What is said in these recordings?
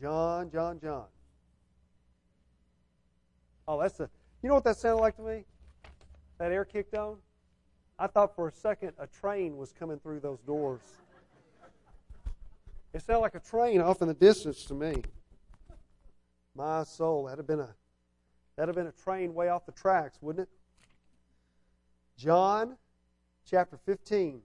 John, John, John. Oh, you know what that sounded like to me? That air kicked on? I thought for a second a train was coming through those doors. It sounded like a train off in the distance to me. My soul, that'd have been a train way off the tracks, wouldn't it? John chapter 15.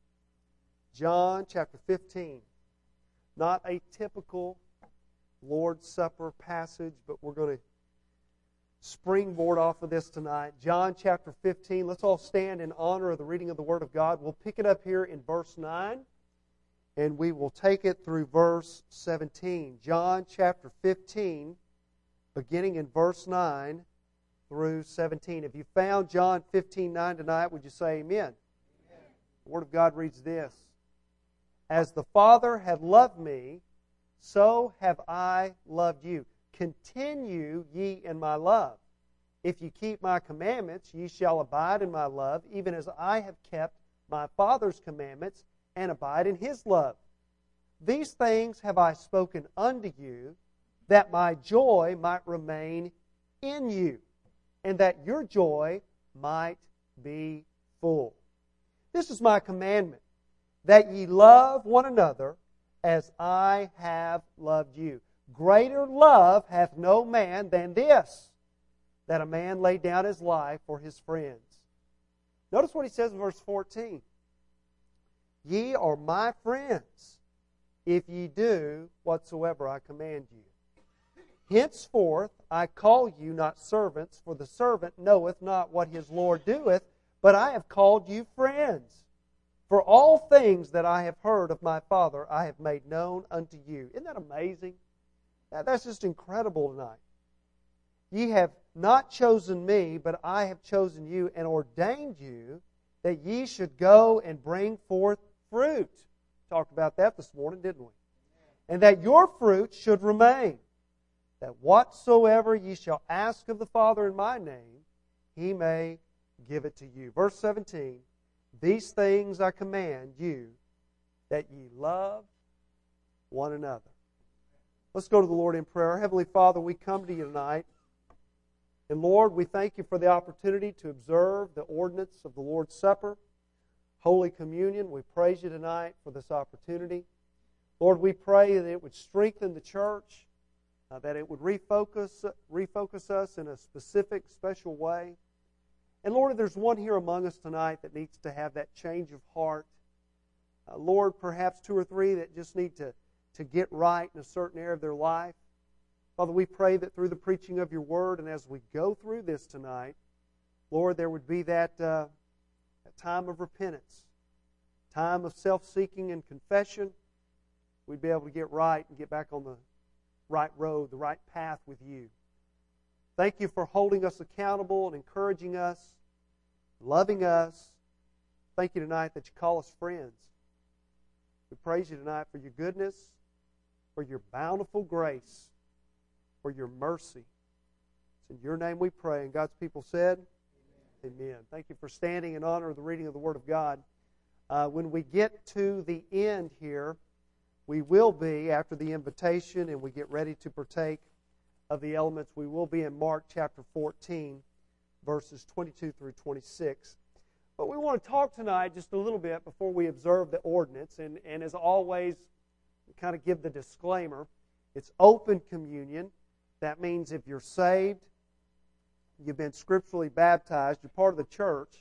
John chapter 15. Not a typical Lord's Supper passage, but we're going to springboard off of this tonight. John chapter 15. Let's all stand in honor of the reading of the Word of God. We'll pick it up here in verse 9, and we will take it through verse 17. John chapter 15, beginning in verse 9 through 17. If you found John 15:9 tonight, would you say amen? Amen? The Word of God reads this: As the Father hath loved me, so have I loved you. Continue ye in my love. If ye keep my commandments, ye shall abide in my love, even as I have kept my Father's commandments, and abide in His love. These things have I spoken unto you, that my joy might remain in you, and that your joy might be full. This is my commandment, that ye love one another as I have loved you. Greater love hath no man than this, that a man lay down his life for his friends. Notice what he says in verse 14. Ye are my friends, if ye do whatsoever I command you. Henceforth I call you not servants, for the servant knoweth not what his Lord doeth, but I have called you friends. For all things that I have heard of my Father I have made known unto you. Isn't that amazing? That's just incredible tonight. Ye have not chosen me, but I have chosen you and ordained you that ye should go and bring forth fruit. Talked about that this morning, didn't we? And that your fruit should remain, that whatsoever ye shall ask of the Father in my name, He may give it to you. Verse 17, These things I command you, that ye love one another. Let's go to the Lord in prayer. Heavenly Father, we come to you tonight. And Lord, we thank you for the opportunity to observe the ordinance of the Lord's Supper, Holy Communion. We praise you tonight for this opportunity. Lord, we pray that it would strengthen the church, that it would refocus us in a specific, special way. And Lord, if there's one here among us tonight that needs to have that change of heart, Lord, perhaps two or three that just need to get right in a certain area of their life. Father, we pray that through the preaching of your word and as we go through this tonight, Lord, there would be that time of repentance, time of self-seeking and confession. We'd be able to get right and get back on the right road, the right path with you. Thank you for holding us accountable and encouraging us, loving us. Thank you tonight that you call us friends. We praise you tonight for your goodness, for your bountiful grace, for your mercy. It's in your name we pray. And God's people said, Amen. Amen. Thank you for standing in honor of the reading of the Word of God. When we get to the end here, we will be, after the invitation and we get ready to partake of the elements, we will be in Mark chapter 14, verses 22 through 26. But we want to talk tonight just a little bit before we observe the ordinance. And as always, we kind of give the disclaimer. It's open communion. That means if you're saved, you've been scripturally baptized, you're part of the church,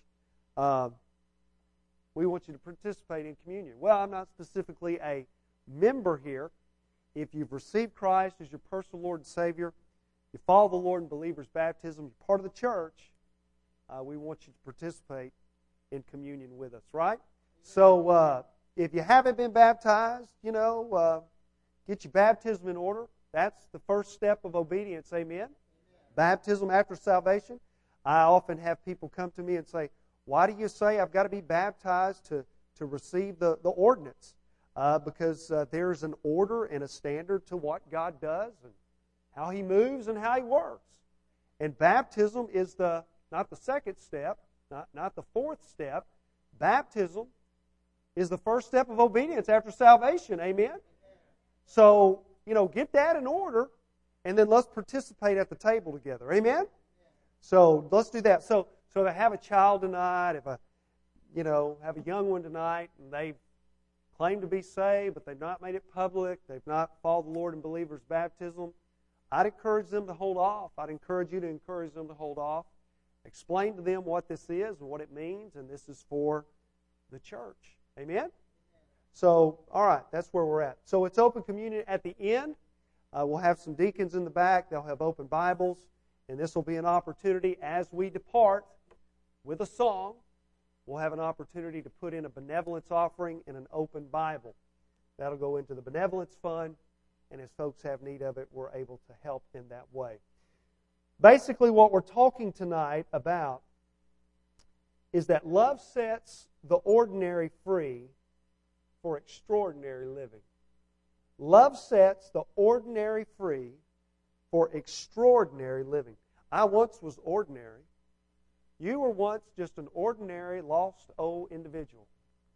we want you to participate in communion. Well, I'm not specifically a member here. If you've received Christ as your personal Lord and Savior, you follow the Lord in believer's baptism, you're part of the church, we want you to participate in communion with us, right? So if you haven't been baptized, get your baptism in order. That's the first step of obedience, amen? Baptism after salvation. I often have people come to me and say, why do you say I've got to be baptized to receive the ordinance? Because there's an order and a standard to what God does and how He moves and how He works. And baptism is not the second step, not the fourth step. Baptism is the first step of obedience after salvation, amen? So get that in order, and then let's participate at the table together. Amen? So let's do that. So if I have a child tonight, if I, have a young one tonight, and they claim to be saved, but they've not made it public, they've not followed the Lord in believers' baptism, I'd encourage them to hold off. I'd encourage you to encourage them to hold off. Explain to them what this is and what it means, and this is for the church. Amen? So, all right, that's where we're at. So it's open communion at the end. We'll have some deacons in the back. They'll have open Bibles, and this will be an opportunity as we depart with a song. We'll have an opportunity to put in a benevolence offering and an open Bible. That'll go into the benevolence fund, and as folks have need of it, we're able to help in that way. Basically, what we're talking tonight about is that love sets the ordinary free for extraordinary living. Love sets the ordinary free for extraordinary living. I once was ordinary. You were once just an ordinary, lost old individual,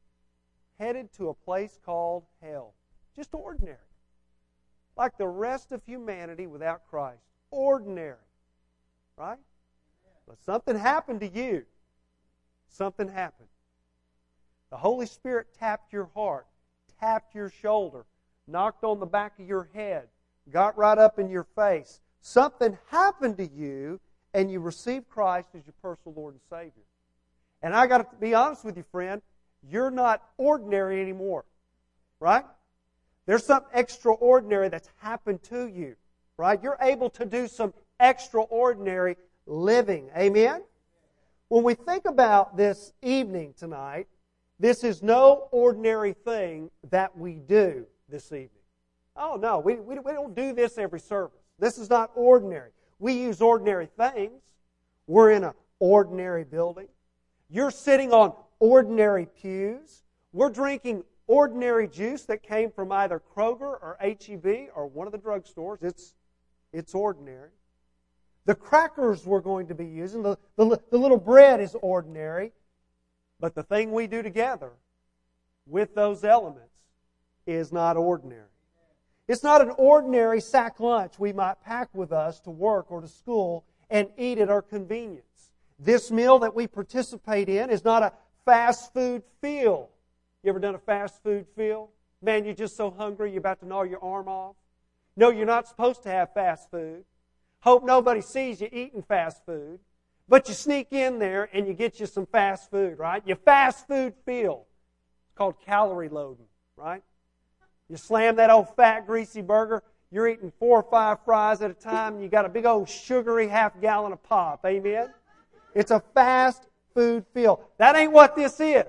headed to a place called hell. Just ordinary. Like the rest of humanity without Christ. Ordinary. Right? But something happened to you. Something happened. The Holy Spirit tapped your heart, tapped your shoulder, knocked on the back of your head, got right up in your face. Something happened to you, and you received Christ as your personal Lord and Savior. And I got to be honest with you, friend, you're not ordinary anymore. Right? There's something extraordinary that's happened to you. Right? You're able to do some extraordinary living. Amen? When we think about this evening tonight, this is no ordinary thing that we do this evening. Oh, no, we don't do this every service. This is not ordinary. We use ordinary things. We're in an ordinary building. You're sitting on ordinary pews. We're drinking ordinary juice that came from either Kroger or H-E-B or one of the drugstores. It's ordinary. The crackers we're going to be using, the little bread is ordinary. But the thing we do together with those elements is not ordinary. It's not an ordinary sack lunch we might pack with us to work or to school and eat at our convenience. This meal that we participate in is not a fast food feel. You ever done a fast food feel? Man, you're just so hungry you're about to gnaw your arm off. No, you're not supposed to have fast food. Hope nobody sees you eating fast food. But you sneak in there and you get you some fast food, right? You fast food feel. It's called calorie loading, right? You slam that old fat, greasy burger. You're eating 4 or 5 fries at a time, and you got a big old sugary half-gallon of pop. Amen? It's a fast food feel. That ain't what this is.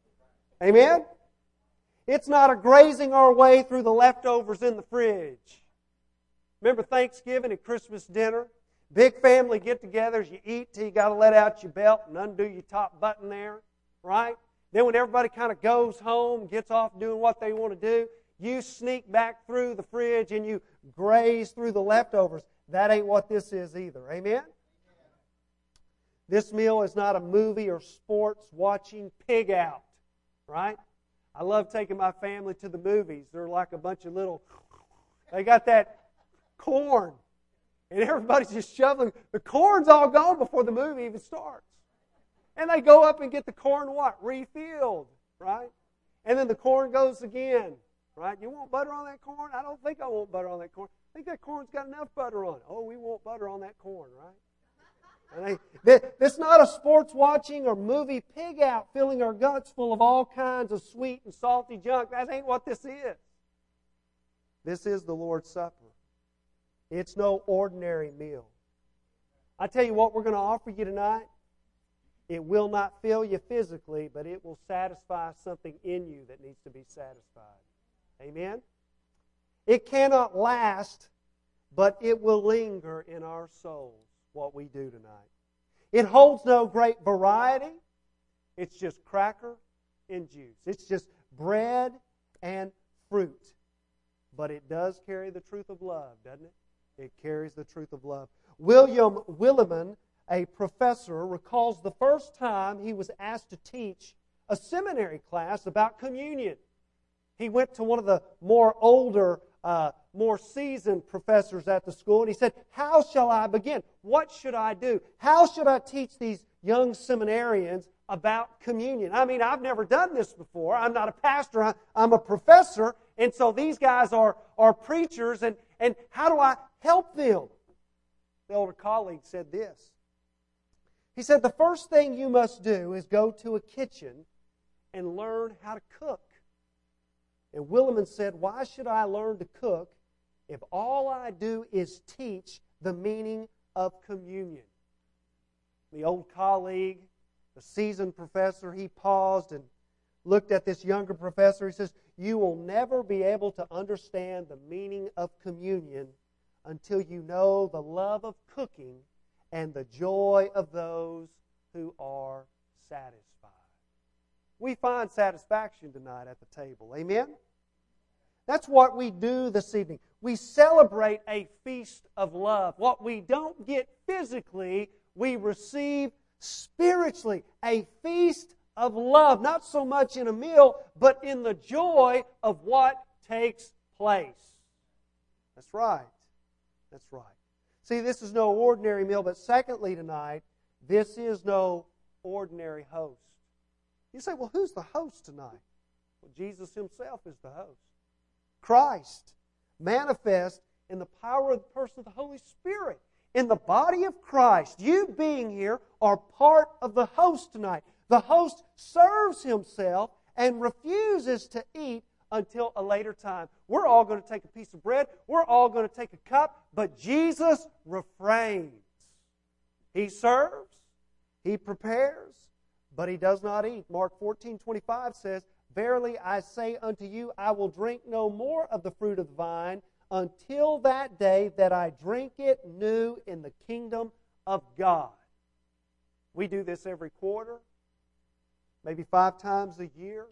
Amen? It's not a grazing our way through the leftovers in the fridge. Remember Thanksgiving and Christmas dinner? Big family get-togethers. You eat till you got to let out your belt and undo your top button there, right? Then when everybody kind of goes home, gets off doing what they want to do, you sneak back through the fridge and you graze through the leftovers. That ain't what this is either. Amen? This meal is not a movie or sports watching pig out, right? I love taking my family to the movies. They're like a bunch of little, they got that corn. And everybody's just shoveling. The corn's all gone before the movie even starts. And they go up and get the corn what? Refilled, right? And then the corn goes again, right? You want butter on that corn? I don't think I want butter on that corn. I think that corn's got enough butter on it. Oh, we want butter on that corn, right? And it's not a sports watching or movie pig out filling our guts full of all kinds of sweet and salty junk. That ain't what this is. This is the Lord's Supper. It's no ordinary meal. I tell you what we're going to offer you tonight. It will not fill you physically, but it will satisfy something in you that needs to be satisfied. Amen? It cannot last, but it will linger in our souls, what we do tonight. It holds no great variety. It's just cracker and juice. It's just bread and fruit. But it does carry the truth of love, doesn't it? It carries the truth of love. William Willimon, a professor, recalls the first time he was asked to teach a seminary class about communion. He went to one of the more older more seasoned professors at the school, and he said, how shall I begin? What should I do? How should I teach these young seminarians about communion? I mean, I've never done this before. I'm not a pastor. I'm a professor, and so these guys are preachers, and how do I help them? The older colleague said this. He said, the first thing you must do is go to a kitchen and learn how to cook. And Willimon said, why should I learn to cook if all I do is teach the meaning of communion? The old colleague, the seasoned professor, he paused and looked at this younger professor. He says, you will never be able to understand the meaning of communion until you know the love of cooking and the joy of those who are satisfied. We find satisfaction tonight at the table. Amen? That's what we do this evening. We celebrate a feast of love. What we don't get physically, we receive spiritually. A feast of love. Not so much in a meal, but in the joy of what takes place. That's right. That's right. See, this is no ordinary meal, but secondly tonight, this is no ordinary host. You say, well, who's the host tonight? Well, Jesus Himself is the host. Christ, manifest in the power of the person of the Holy Spirit. In the body of Christ, you being here are part of the host tonight. The host serves himself and refuses to eat until a later time. We're all going to take a piece of bread. We're all going to take a cup, but Jesus refrains. He serves, He prepares, but He does not eat. Mark 14:25 says, verily I say unto you, I will drink no more of the fruit of the vine until that day that I drink it new in the kingdom of God. We do this every quarter, maybe 5 times a year.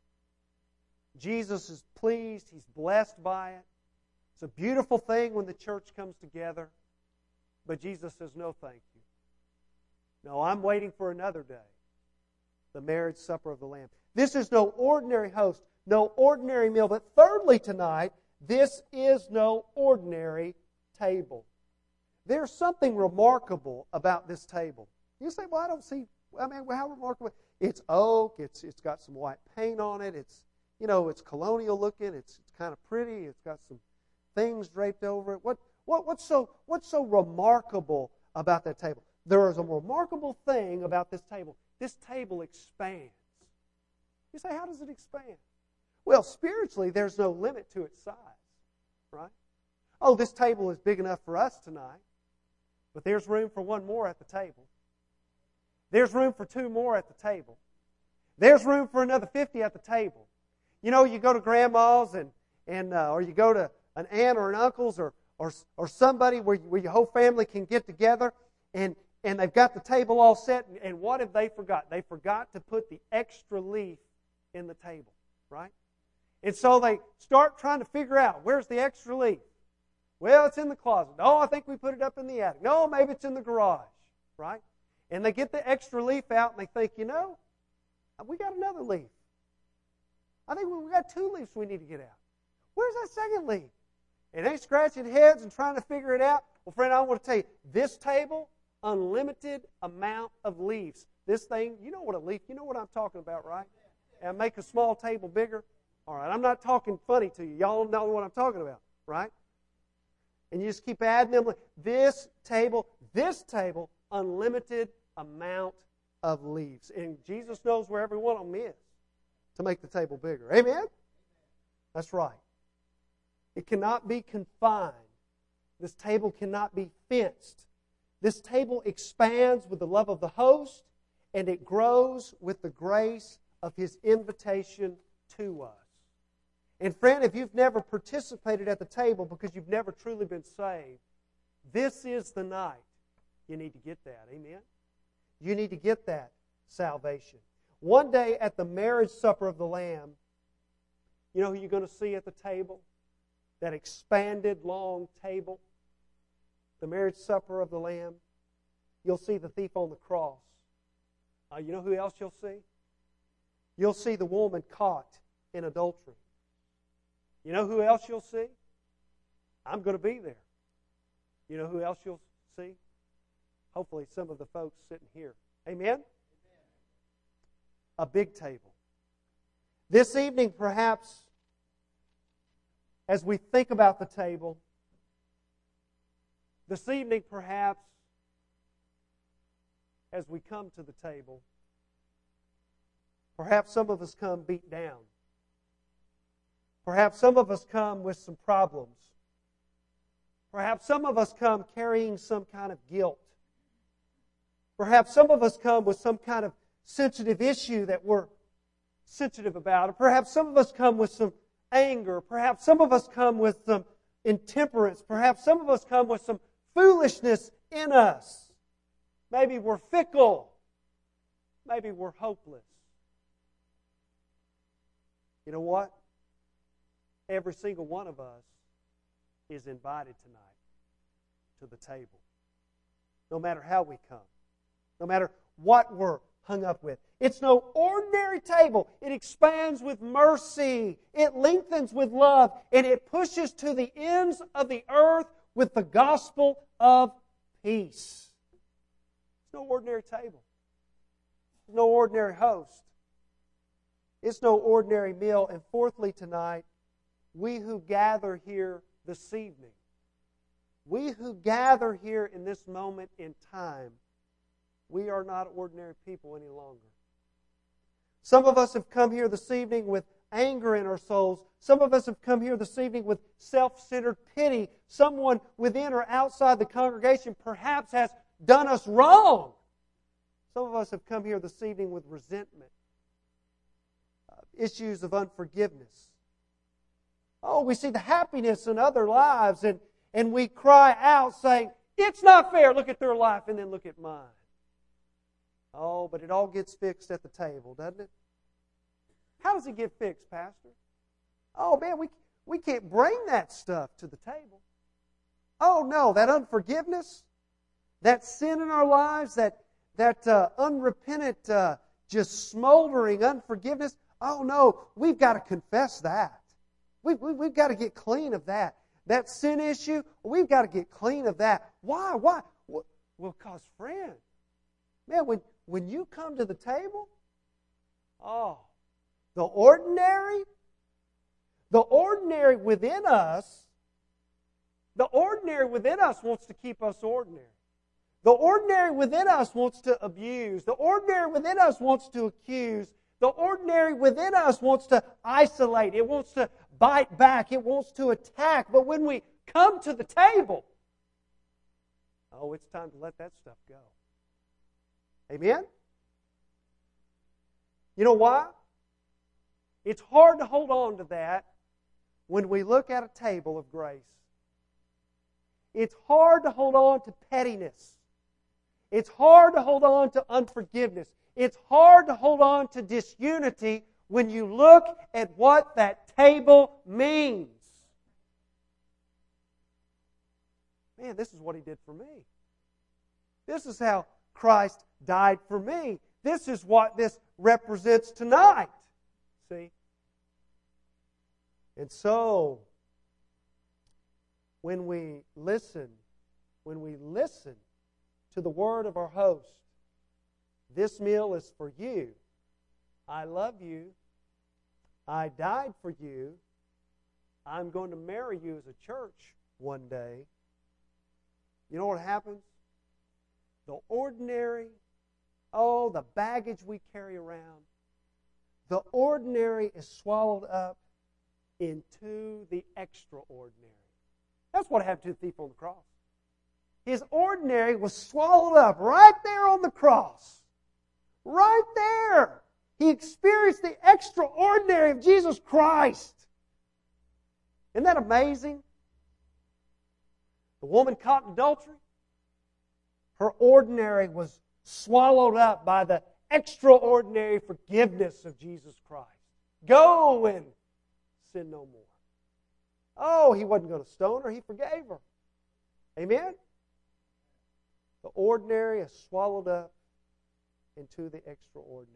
Jesus is pleased. He's blessed by it. It's a beautiful thing when the church comes together. But Jesus says, no, thank you. No, I'm waiting for another day. The marriage supper of the Lamb. This is no ordinary host, no ordinary meal. But thirdly tonight, this is no ordinary table. There's something remarkable about this table. You say, well, I don't see, how remarkable? It's oak, it's got some white paint on it, it's colonial looking, it's kind of pretty, it's got some things draped over it. What's so remarkable about that table? There is a remarkable thing about this table. This table expands. You say, how does it expand? Well, spiritually, there's no limit to its size, right? Oh, this table is big enough for us tonight, but there's room for one more at the table. There's room for 2 more at the table. There's room for another 50 at the table. You know, you go to grandma's or you go to an aunt or an uncle's or somebody where your whole family can get together and they've got the table all set, and what have they forgot? They forgot to put the extra leaf in the table, right? And so they start trying to figure out, where's the extra leaf? Well, it's in the closet. No, I think we put it up in the attic. No, maybe it's in the garage, right? And they get the extra leaf out and they think, we got another leaf. I think we got 2 leaves we need to get out. Where's that second leaf? And they scratching heads and trying to figure it out. Well, friend, I want to tell you, this table, unlimited amount of leaves. This thing, you know what I'm talking about, right? And make a small table bigger. All right, I'm not talking funny to you. Y'all know what I'm talking about, right? And you just keep adding them. This table, unlimited amount of leaves. And Jesus knows where every one of them is to make the table bigger. Amen? That's right. It cannot be confined. This table cannot be fenced. This table expands with the love of the host, and it grows with the grace of His invitation to us. And friend, if you've never participated at the table because you've never truly been saved, this is the night you need to get that. Amen? You need to get that salvation. One day at the marriage supper of the Lamb, you know who you're going to see at the table? That expanded long table. The marriage supper of the Lamb. You'll see the thief on the cross. You know who else you'll see? You'll see the woman caught in adultery. You know who else you'll see? I'm going to be there. You know who else you'll see? Hopefully some of the folks sitting here. Amen? A big table. This evening, perhaps, as we think about the table, this evening, perhaps, as we come to the table, perhaps some of us come beat down. Perhaps some of us come with some problems. Perhaps some of us come carrying some kind of guilt. Perhaps some of us come with some kind of sensitive issue that we're sensitive about. Or perhaps some of us come with some anger. Perhaps some of us come with some intemperance. Perhaps some of us come with some foolishness in us. Maybe we're fickle. Maybe we're hopeless. You know what? Every single one of us is invited tonight to the table. No matter how we come. No matter what we're hung up with. It's no ordinary table. It expands with mercy. It lengthens with love. And it pushes to the ends of the earth with the gospel of peace. It's no ordinary table. It's no ordinary host. It's no ordinary meal. And fourthly tonight, we who gather here this evening, we who gather here in this moment in time, we are not ordinary people any longer. Some of us have come here this evening with anger in our souls. Some of us have come here this evening with self-centered pity. Someone within or outside the congregation perhaps has done us wrong. Some of us have come here this evening with resentment, issues of unforgiveness. Oh, we see the happiness in other lives and we cry out saying, it's not fair, look at their life and then look at mine. Oh, but it all gets fixed at the table, doesn't it? How does it get fixed, Pastor? Oh, man, we can't bring that stuff to the table. Oh, no, that unforgiveness, that sin in our lives, that unrepentant, just smoldering unforgiveness, oh, no, we've got to confess that. We've got to get clean of that. That sin issue, we've got to get clean of that. Why? Well, because, friend, man, when you come to the table, oh, the ordinary within us wants to keep us ordinary. The ordinary within us wants to abuse. The ordinary within us wants to accuse. The ordinary within us wants to isolate. It wants to bite back. It wants to attack. But when we come to the table, oh, it's time to let that stuff go. Amen? You know why? It's hard to hold on to that when we look at a table of grace. It's hard to hold on to pettiness. It's hard to hold on to unforgiveness. It's hard to hold on to disunity when you look at what that table means. Man, this is what He did for me. This is how Christ died for me. This is what this represents tonight. See? And so, when we listen to the word of our host, this meal is for you. I love you. I died for you. I'm going to marry you as a church one day. You know what happens? The ordinary, the baggage we carry around, the ordinary is swallowed up into the extraordinary. That's what happened to the thief on the cross. His ordinary was swallowed up right there on the cross. Right there. He experienced the extraordinary of Jesus Christ. Isn't that amazing? The woman caught in adultery, her ordinary was swallowed up by the extraordinary forgiveness of Jesus Christ. Go and sin no more. Oh, He wasn't going to stone her. He forgave her. Amen? The ordinary is swallowed up into the extraordinary.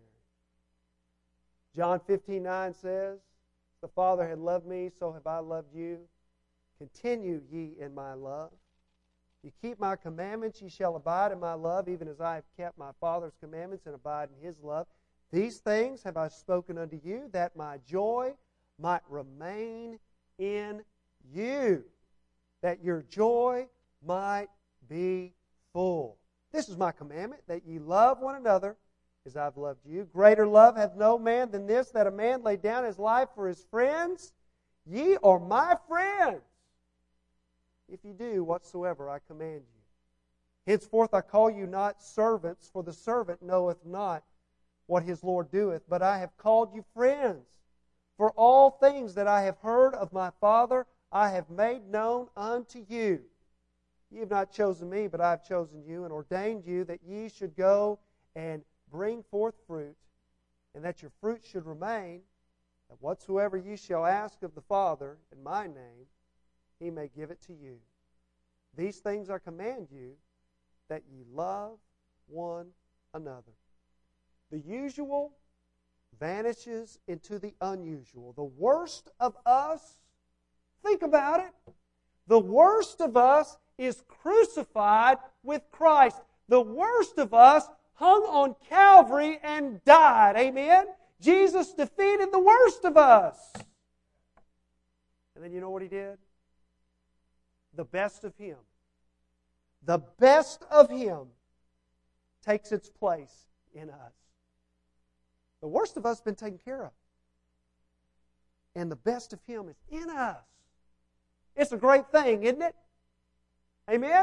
John 15:9 says, the Father had loved me, so have I loved you. Continue ye in my love. You keep my commandments, ye shall abide in my love, even as I have kept my Father's commandments and abide in His love. These things have I spoken unto you, that my joy might remain in you, that your joy might be full. This is my commandment, that ye love one another as I've loved you. Greater love hath no man than this, that a man lay down his life for his friends. Ye are my friends, if ye do whatsoever I command you. Henceforth I call you not servants, for the servant knoweth not what his Lord doeth, but I have called you friends. For all things that I have heard of my Father, I have made known unto you. Ye have not chosen me, but I have chosen you, and ordained you that ye should go and bring forth fruit, and that your fruit should remain, that whatsoever ye shall ask of the Father in my name, He may give it to you. These things I command you, that ye love one another. The usual vanishes into the unusual. The worst of us, think about it, the worst of us is crucified with Christ. The worst of us hung on Calvary and died. Amen? Jesus defeated the worst of us. And then you know what He did? The best of Him. The best of Him takes its place in us. The worst of us has been taken care of. And the best of Him is in us. It's a great thing, isn't it? Amen?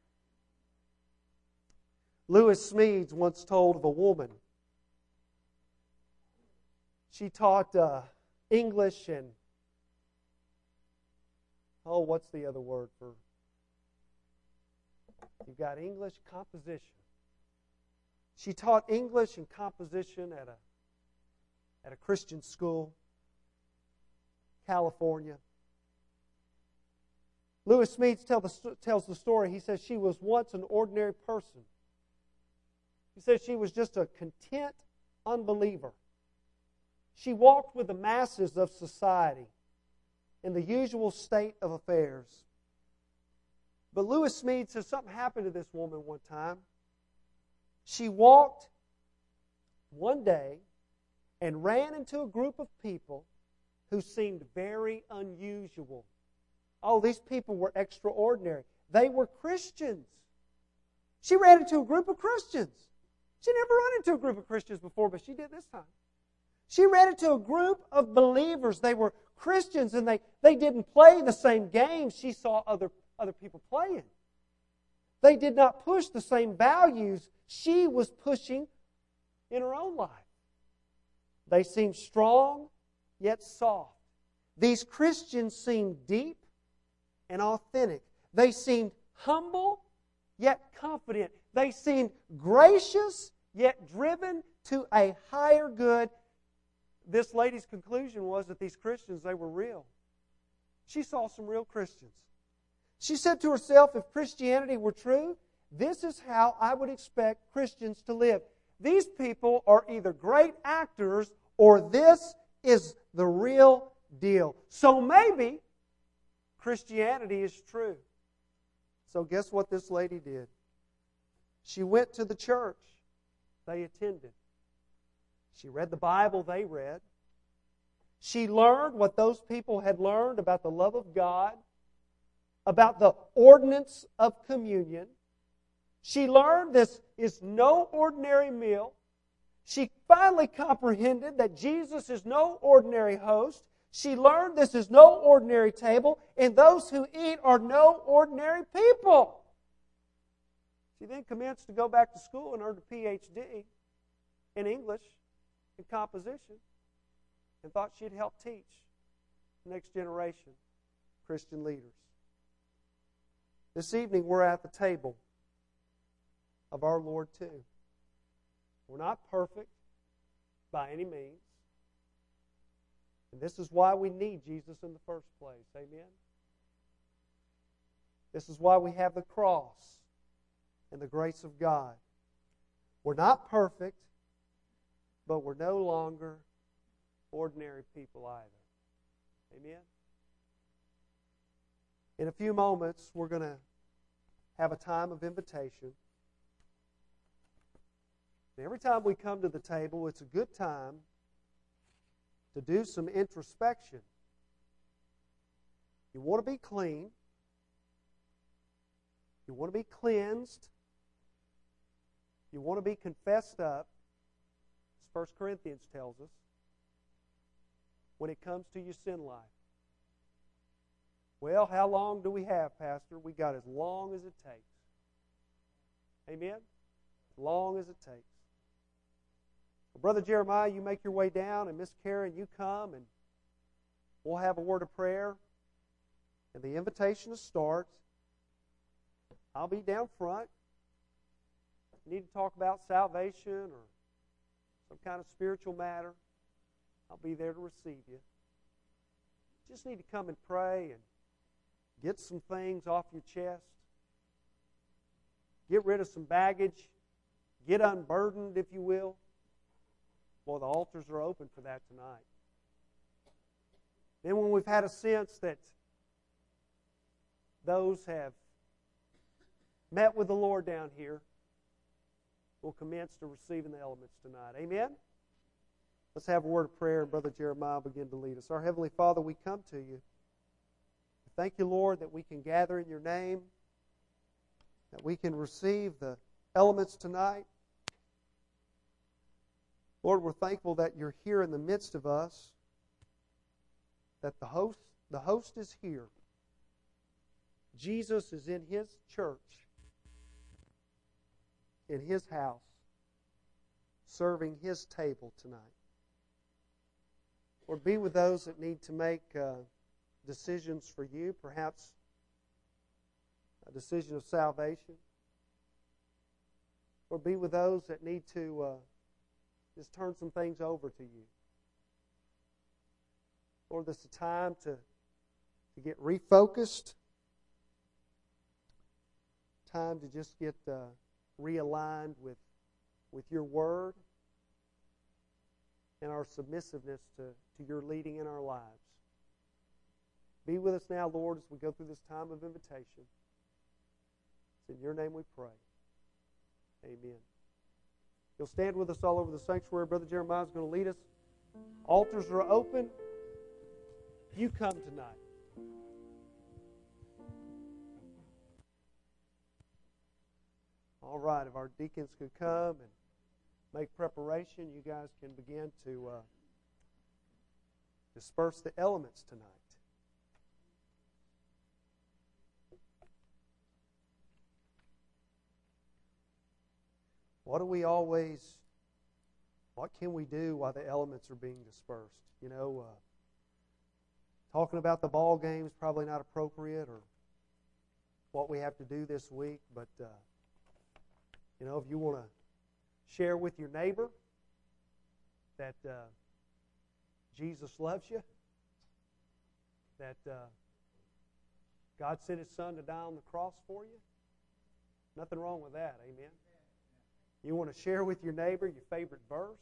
Lewis Smedes once told of a woman. She taught English and, what's the other word for? You've got English composition. She taught English and composition at a Christian school, California. Lewis Smedes tells the story. He says she was once an ordinary person. He says she was just a content unbeliever. She walked with the masses of society in the usual state of affairs. But Lewis Smedes says something happened to this woman one time. She walked one day and ran into a group of people who seemed very unusual. Oh, these people were extraordinary. They were Christians. She ran into a group of Christians. She never run into a group of Christians before, but she did this time. She ran into a group of believers. They were Christians, and they didn't play the same games she saw other people playing. They did not push the same values she was pushing in her own life. They seemed strong, yet soft. These Christians seemed deep and authentic. They seemed humble, yet confident. They seemed gracious, yet driven to a higher good. This lady's conclusion was that these Christians, they were real. She saw some real Christians. She said to herself, if Christianity were true, this is how I would expect Christians to live. These people are either great actors or this is the real deal. So maybe Christianity is true. So guess what this lady did? She went to the church they attended. She read the Bible they read. She learned what those people had learned about the love of God, about the ordinance of communion. She learned this is no ordinary meal. She finally comprehended that Jesus is no ordinary host. She learned this is no ordinary table, and those who eat are no ordinary people. She then commenced to go back to school and earned a PhD in English and composition, and thought she'd help teach the next generation Christian leaders. This evening we're at the table of our Lord too. We're not perfect by any means. And this is why we need Jesus in the first place. Amen? This is why we have the cross and the grace of God. We're not perfect, but we're no longer ordinary people either. Amen? In a few moments, we're going to have a time of invitation. Every time we come to the table, it's a good time to do some introspection. You want to be clean. You want to be cleansed. You want to be confessed up, as 1 Corinthians tells us, when it comes to your sin life. Well, how long do we have, Pastor? We got as long as it takes. Amen? As long as it takes. Well, Brother Jeremiah, you make your way down, and Miss Karen, you come, and we'll have a word of prayer. And the invitation to start. I'll be down front. If you need to talk about salvation or some kind of spiritual matter, I'll be there to receive you. You just need to come and pray and get some things off your chest. Get rid of some baggage. Get unburdened, if you will. Well, the altars are open for that tonight. Then when we've had a sense that those have met with the Lord down here, we'll commence to receiving the elements tonight. Amen? Let's have a word of prayer, and Brother Jeremiah will begin to lead us. Our Heavenly Father, we come to you. Thank you, Lord, that we can gather in your name, that we can receive the elements tonight. Lord, we're thankful that you're here in the midst of us, that the host is here. Jesus is in his church, in his house, serving his table tonight. Lord, be with those that need to make decisions for you, perhaps a decision of salvation. Lord, be with those that need to just turn some things over to you. Lord, this is a time to get refocused, time to just get realigned with your word and our submissiveness to your leading in our lives. Be with us now, Lord, as we go through this time of invitation. It's in your name we pray. Amen. You'll stand with us all over the sanctuary. Brother Jeremiah is going to lead us. Altars are open. You come tonight. All right, if our deacons could come and make preparation, you guys can begin to disperse the elements tonight. What can we do while the elements are being dispersed? You know, talking about the ball game is probably not appropriate, or what we have to do this week, but you know, if you want to share with your neighbor that Jesus loves you, that God sent his Son to die on the cross for you, nothing wrong with that, amen? You want to share with your neighbor your favorite verse,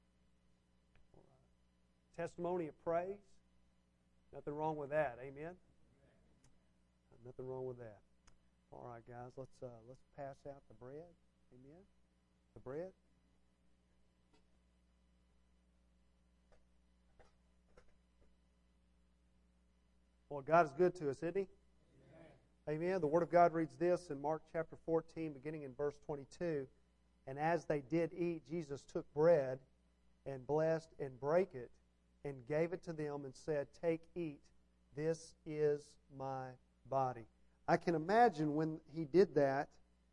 testimony of praise, nothing wrong with that, amen? Nothing wrong with that. All right, guys, let's pass out the bread. Amen. The bread. Well, God is good to us, isn't he? Amen. The Word of God reads this in Mark chapter 14, beginning in verse 22. And as they did eat, Jesus took bread and blessed and brake it and gave it to them and said, "Take, eat. This is my body." I can imagine when he did that,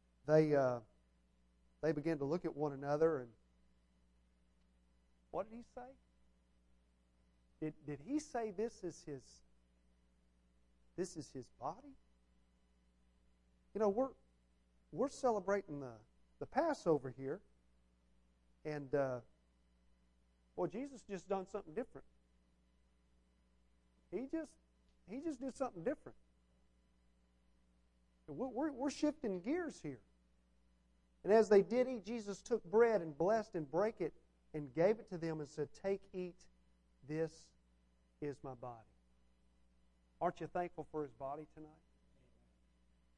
they began to look at one another, and what did he say? Did he say this is his body? You know, we're celebrating the Passover here, and well, Jesus just done something different. He just did something different. We're shifting gears here. And as they did eat, Jesus took bread and blessed and brake it and gave it to them and said, "Take, eat, this is my body." Aren't you thankful for his body tonight?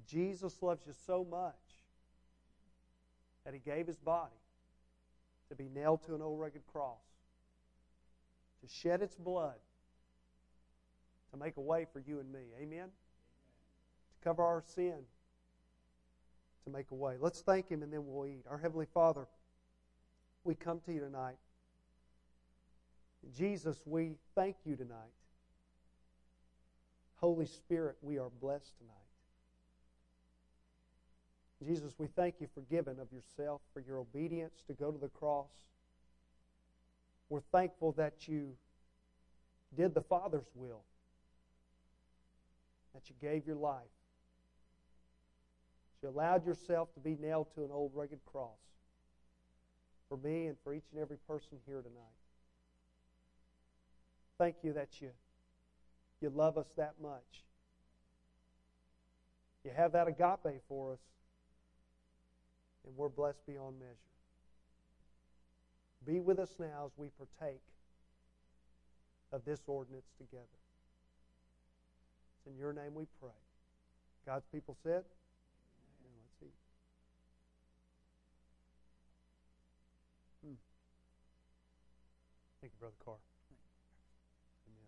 Jesus loves you so much that He gave His body to be nailed to an old rugged cross, to shed its blood, to make a way for you and me. Amen? To cover our sin, to make a way. Let's thank Him and then we'll eat. Our Heavenly Father, we come to You tonight. Jesus, we thank You tonight. Holy Spirit, we are blessed tonight. Jesus, we thank You for giving of Yourself, for Your obedience to go to the cross. We're thankful that You did the Father's will, that You gave Your life. You allowed Yourself to be nailed to an old rugged cross for me and for each and every person here tonight. Thank You that You love us that much. You have that agape for us, and we're blessed beyond measure. Be with us now as we partake of this ordinance together. It's in Your name we pray. God's people said, Amen. Let's eat. Thank you, Brother Carr. Amen.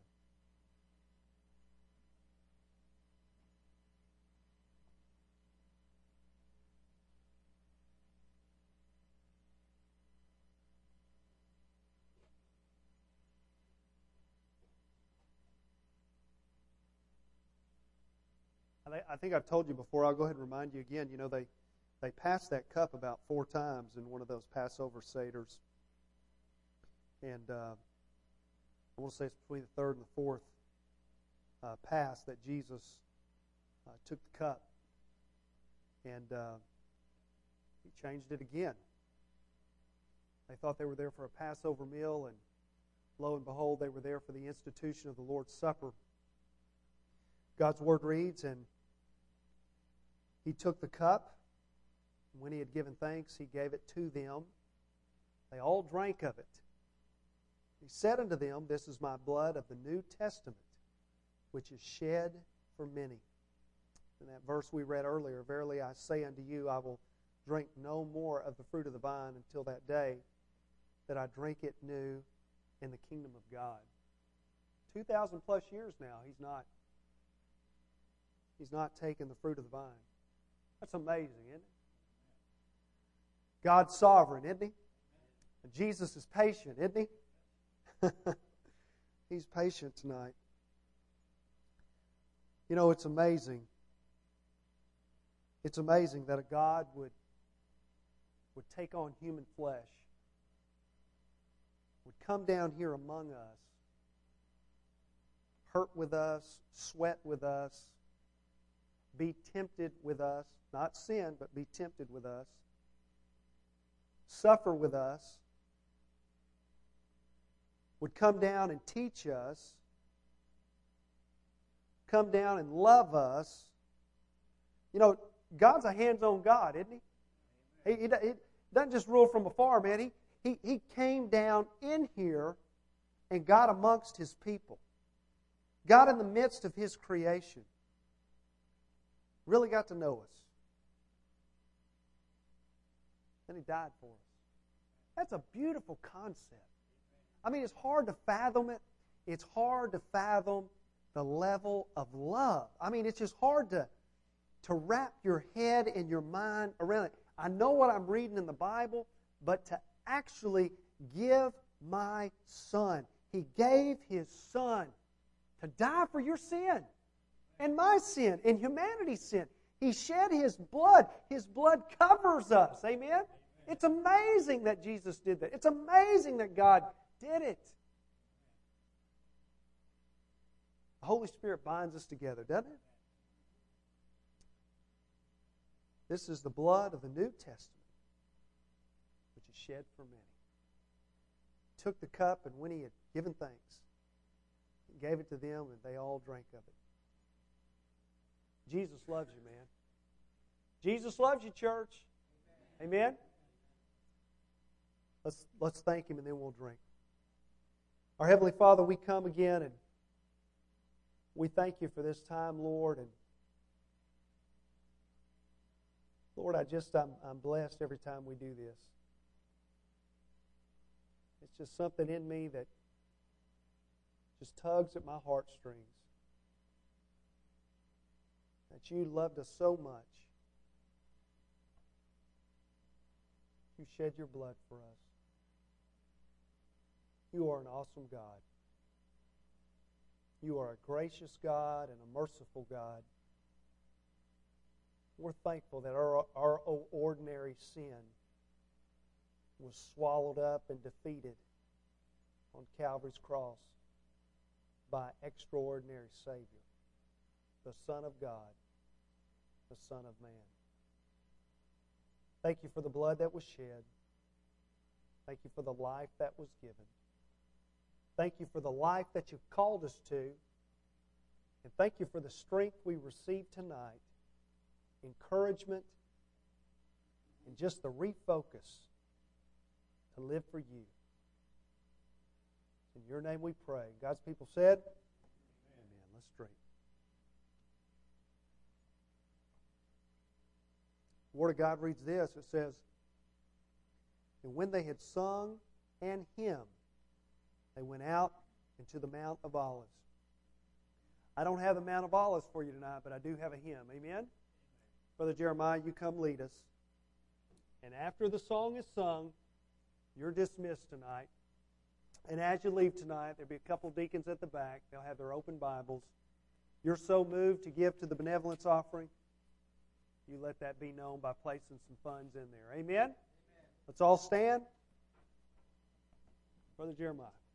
I think I've told you before. I'll go ahead and remind you again. You know, they passed that cup about 4 times in one of those Passover Seders. And I want to say it's between the third and the fourth pass that Jesus took the cup. And He changed it again. They thought they were there for a Passover meal, and lo and behold, they were there for the institution of the Lord's Supper. God's Word reads, and He took the cup, and when He had given thanks, He gave it to them. They all drank of it. He said unto them, This is my blood of the New Testament, which is shed for many. In that verse we read earlier, Verily I say unto you, I will drink no more of the fruit of the vine until that day that I drink it new in the kingdom of God. 2,000 plus years now, He's not taken the fruit of the vine. That's amazing, isn't it? God's sovereign, isn't He? And Jesus is patient, isn't He? He's patient tonight. You know, it's amazing. It's amazing that a God would take on human flesh, would come down here among us, hurt with us, sweat with us, be tempted with us, not sin, but be tempted with us, suffer with us, would come down and teach us, come down and love us. You know, God's a hands-on God, isn't He? He doesn't just rule from afar, man. He came down in here and got amongst His people. Got in the midst of His creation. Really got to know us. Then He died for us. That's a beautiful concept. I mean, it's hard to fathom it. It's hard to fathom the level of love. I mean, it's just hard to wrap your head and your mind around it. I know what I'm reading in the Bible, but to actually give my Son. He gave His Son to die for your sin and my sin and humanity's sin. He shed His blood. His blood covers us. Amen? It's amazing that Jesus did that. It's amazing that God did it. The Holy Spirit binds us together, doesn't it? This is the blood of the New Testament, which is shed for many. He took the cup, and when He had given thanks, He gave it to them, and they all drank of it. Jesus loves you, man. Jesus loves you, church. Amen? Let's thank Him, and then we'll drink. Our Heavenly Father, we come again, and we thank You for this time, Lord, and Lord, I'm blessed every time we do this. It's just something in me that just tugs at my heartstrings. That you loved us so much. You shed your blood for us. You are an awesome God. You are a gracious God and a merciful God. We're thankful that our ordinary sin was swallowed up and defeated on Calvary's cross by an extraordinary Savior, the Son of God, the Son of Man. Thank you for the blood that was shed. Thank you for the life that was given. Thank you for the life that you've called us to. And thank you for the strength we received tonight, encouragement, and just the refocus to live for you. In your name we pray. God's people said, Amen. Let's drink. The Word of God reads this. It says, and when they had sung and hymned, they went out into the Mount of Olives. I don't have the Mount of Olives for you tonight, but I do have a hymn. Amen? Brother Jeremiah, you come lead us. And after the song is sung, you're dismissed tonight. And as you leave tonight, there'll be a couple deacons at the back. They'll have their open Bibles. You're so moved to give to the benevolence offering, you let that be known by placing some funds in there. Amen? Amen. Let's all stand. Brother Jeremiah.